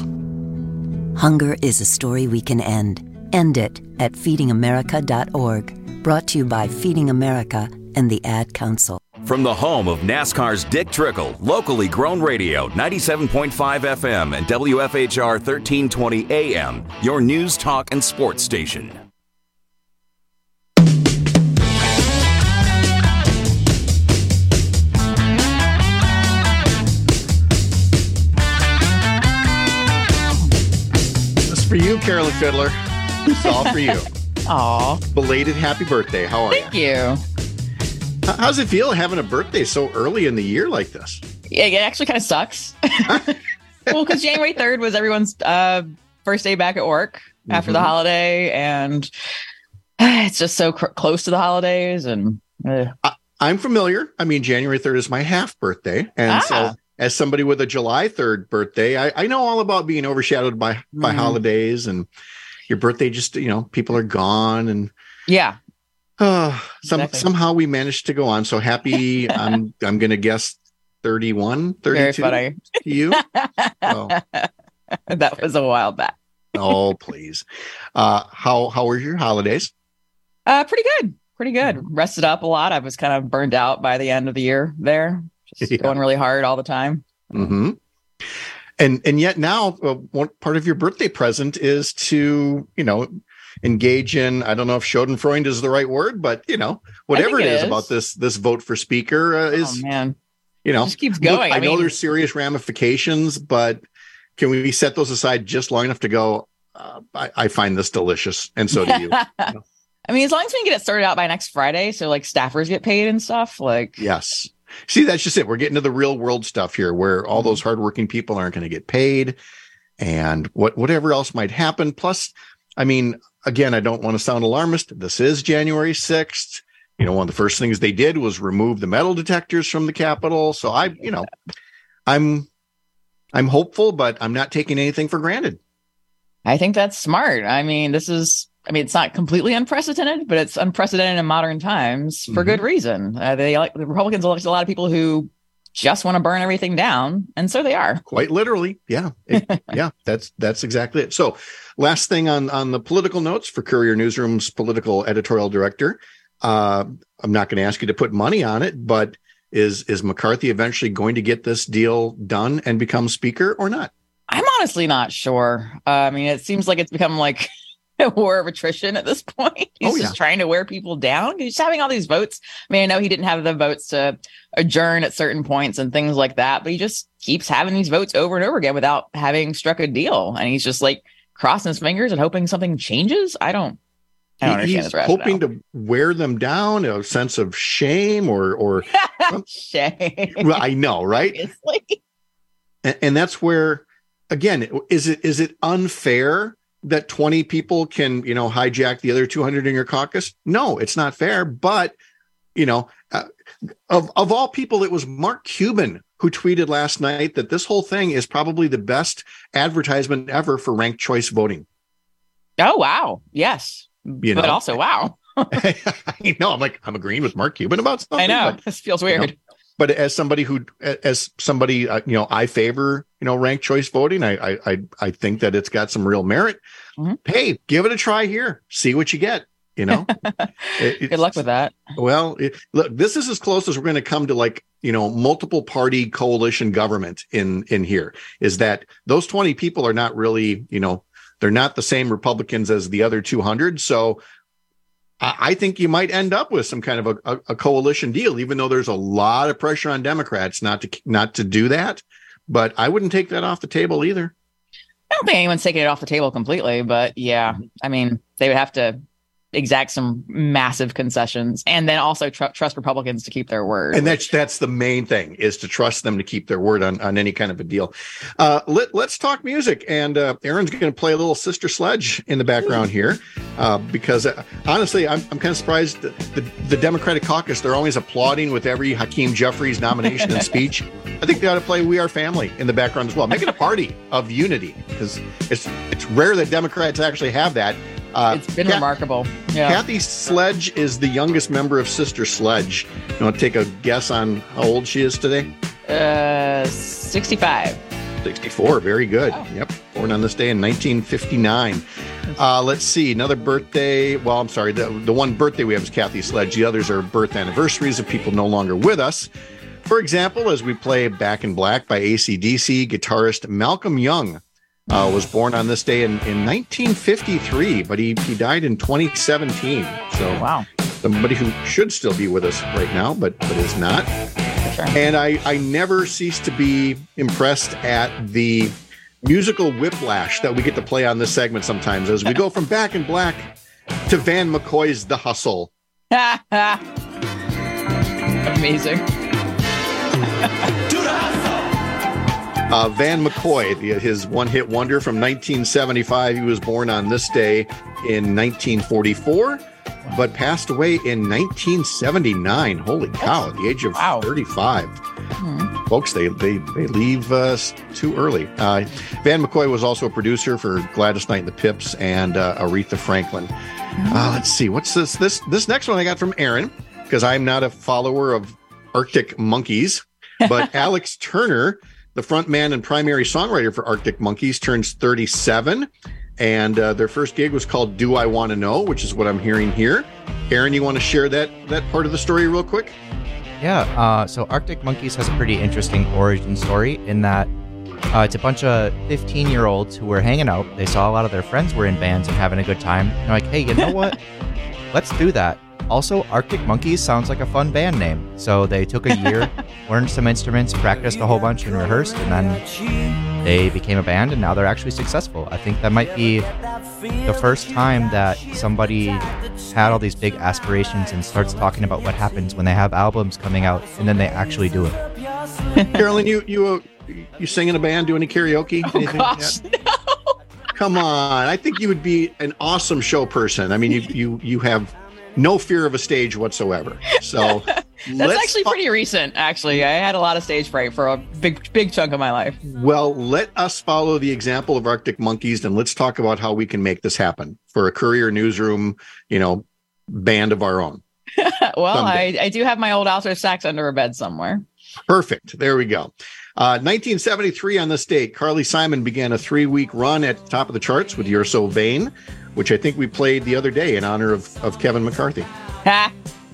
Hunger is a story we can end. End it at feeding america dot org. Brought to you by Feeding America and the Ad Council. From the home of NASCAR's Dick Trickle, locally grown radio, ninety-seven point five F M and W F H R thirteen twenty A M, your news, talk, and sports station. This is for you, Carolyn Fiddler. It's all for you. Aw. Belated happy birthday. How are Thank you? Thank you. How's it feel having a birthday so early in the year like this? Yeah, it actually kind of sucks. Well, because January third was everyone's uh, first day back at work after mm-hmm. the holiday, and uh, it's just so cr- close to the holidays. And uh. I, I'm familiar. I mean, January third is my half birthday, and ah. so as somebody with a July third birthday, I, I know all about being overshadowed by by mm-hmm. holidays, and your birthday just, you know, people are gone, and yeah. Uh, some, exactly. Somehow we managed to go on. So happy. I'm I'm going to guess thirty-one, thirty-two Very funny. To you. Oh. That was a while back. Oh, please. Uh, how how were your holidays? Uh, pretty good. Pretty good. Mm-hmm. Rested up a lot. I was kind of burned out by the end of the year there. Just yeah. going really hard all the time. Mm-hmm. And and yet now, uh, one part of your birthday present is to, you know, engage in, I don't know if Schadenfreude is the right word, but you know, whatever it is, is about this this vote for speaker uh, is, oh, man. you know, it just keeps going. Look, I, I mean, know there's serious ramifications, but can we set those aside just long enough to go, uh, I, I find this delicious, and so do you. You know? I mean, as long as we can get it started out by next Friday, so like staffers get paid and stuff, like yes. See, that's just it. We're getting to the real world stuff here, where all those hardworking people aren't going to get paid, and what whatever else might happen. Plus, I mean, again, I don't want to sound alarmist. This is January sixth. You know, one of the first things they did was remove the metal detectors from the Capitol. So I, you know, I'm, I'm hopeful, but I'm not taking anything for granted. I think that's smart. I mean, this is, I mean, it's not completely unprecedented, but it's unprecedented in modern times for mm-hmm. good reason. Uh, they like the Republicans elect a lot of people who just want to burn everything down, and so they are. Quite literally. Yeah. It, yeah, that's that's exactly it. So last thing on, on the political notes for Courier Newsroom's political editorial director, uh, I'm not going to ask you to put money on it, but is is McCarthy eventually going to get this deal done and become speaker or not? I'm honestly not sure. Uh, I mean, it seems like it's become like a war of attrition at this point. He's oh, yeah. just trying to wear people down. He's having all these votes. I mean, I know he didn't have the votes to adjourn at certain points and things like that, but he just keeps having these votes over and over again without having struck a deal. And he's just like crossing his fingers and hoping something changes. I don't, I don't understand He's his rationale. hoping to wear them down, a sense of shame or or shame. Well, I know, right? And, and that's where, again, is it is it unfair that twenty people can, you know, hijack the other two hundred in your caucus? No, it's not fair. But, you know, uh, of of all people, it was Mark Cuban who tweeted last night that this whole thing is probably the best advertisement ever for ranked choice voting. Oh, wow. Yes. You but know? also, wow. I know. I'm like, I'm agreeing with Mark Cuban about something. I know. But, This feels you know, weird. but as somebody who, as somebody, uh, you know, I favor, you know, ranked choice voting. I, I, I, I think that it's got some real merit. Mm-hmm. Hey, give it a try here. See what you get. You know, it, Good luck with that. Well, it, look, this is as close as we're going to come to, like, you know, multiple party coalition government in, in here. Is that those twenty people are not really, you know, they're not the same Republicans as the other two hundred. So I, I think you might end up with some kind of a, a, a coalition deal, even though there's a lot of pressure on Democrats not to not to do that. But I wouldn't take that off the table either. I don't think anyone's taking it off the table completely, but yeah, I mean, they would have to exact some massive concessions and then also tr- trust Republicans to keep their word. And that's that's the main thing, is to trust them to keep their word on, on any kind of a deal. Uh, let, let's talk music. And uh, Aaron's going to play a little Sister Sledge in the background here uh, because uh, honestly, I'm, I'm kind of surprised that the, the Democratic caucus, they're always applauding with every Hakeem Jeffries nomination and speech. I think they ought to play We Are Family in the background as well. Make it a party of unity, because it's, it's rare that Democrats actually have that. Uh, it's been Kat- remarkable. Yeah. Kathy Sledge is the youngest member of Sister Sledge. You want to take a guess on how old she is today? Uh, sixty-five. sixty-four. Very good. Oh. Yep. Born on this day in nineteen fifty-nine. Uh, let's see. Another birthday. Well, I'm sorry. The, the one birthday we have is Kathy Sledge. The others are birth anniversaries of people no longer with us. For example, as we play Back in Black by A C D C, guitarist Malcolm Young Uh, was born on this day in, in nineteen fifty-three, but he, he died in twenty seventeen. So wow, somebody who should still be with us right now, but but is not. Sure. And I, I never cease to be impressed at the musical whiplash that we get to play on this segment sometimes as we go from Back in Black to Van McCoy's The Hustle. Amazing. Uh, Van McCoy, the, his one-hit wonder from nineteen seventy-five. He was born on this day in nineteen forty-four, but passed away in nineteen seventy-nine. Holy cow, at the age of wow. thirty-five. Mm-hmm. Folks, they they they leave us too early. Uh, Van McCoy was also a producer for Gladys Knight and the Pips and uh, Aretha Franklin. Mm-hmm. Uh, let's see, what's this? This this next one I got from Aaron, because I'm not a follower of Arctic Monkeys, but Alex Turner, the front man and primary songwriter for Arctic Monkeys, turns thirty-seven, and uh, their first gig was called Do I Want to Know, which is what I'm hearing here. Aaron, you want to share that that part of the story real quick? Yeah, uh, so Arctic Monkeys has a pretty interesting origin story in that uh, it's a bunch of fifteen-year-olds who were hanging out. They saw a lot of their friends were in bands and having a good time. They're like, hey, you know what? Let's do that. Also, Arctic Monkeys sounds like a fun band name. So they took a year, learned some instruments, practiced a whole bunch, and rehearsed, and then they became a band, and now they're actually successful. I think that might be the first time that somebody had all these big aspirations and starts talking about what happens when they have albums coming out, and then they actually do it. Carolyn, you you uh, you sing in a band, do any karaoke? Oh, anything gosh, like no. Come on, I think you would be an awesome show person. I mean, you you you have no fear of a stage whatsoever. So that's actually fo- pretty recent. Actually, I had a lot of stage fright for a big, big chunk of my life. Well, let us follow the example of Arctic Monkeys, and let's talk about how we can make this happen for a Courier Newsroom, you know, band of our own. Well, I, I do have my old alto sax under a bed somewhere. Perfect. There we go. Uh, nineteen seventy-three on this date, Carly Simon began a three-week run at the top of the charts with You're So Vain, which I think we played the other day in honor of, of Kevin McCarthy. Ha!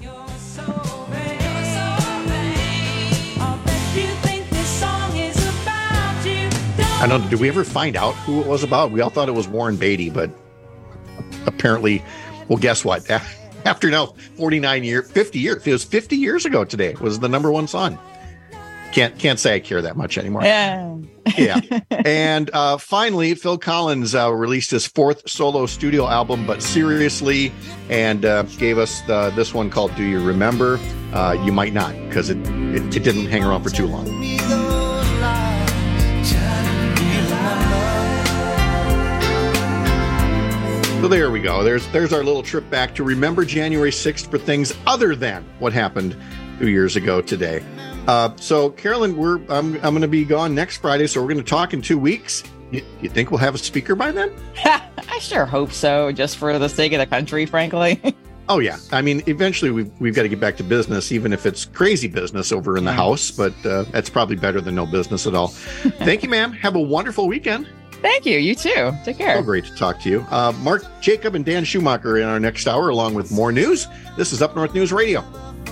I don't know, did we ever find out who it was about? We all thought it was Warren Beatty, but apparently, well, guess what? After now forty-nine years, fifty years, it was fifty years ago today, was the number one song. Can't can't say I care that much anymore. Yeah. Yeah. And uh, finally, Phil Collins uh, released his fourth solo studio album, But Seriously, and uh, gave us the, this one called Do You Remember? Uh, you might not, because it, it, it didn't hang around for too long. So there we go. There's there's our little trip back to remember January sixth for things other than what happened two years ago today. Uh, so, Carolyn, we're I'm I'm going to be gone next Friday, so we're going to talk in two weeks. You, you think we'll have a speaker by then? I sure hope so, just for the sake of the country, frankly. Oh, yeah. I mean, eventually we've, we've got to get back to business, even if it's crazy business over in the house, but uh, that's probably better than no business at all. Thank you, ma'am. Have a wonderful weekend. Thank you. You too. Take care. So great to talk to you. Uh, Mark Jacob and Dan Schumacher in our next hour, along with more news. This is Up North News Radio.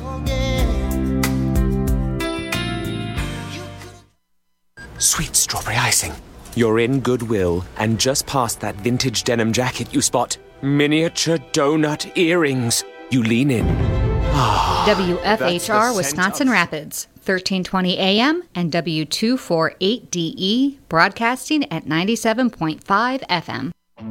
Sweet strawberry icing. You're in Goodwill, and just past that vintage denim jacket, you spot miniature donut earrings. You lean in. Ah, W F H R Wisconsin of- Rapids, thirteen twenty A M and W two forty-eight D E, broadcasting at ninety-seven point five F M.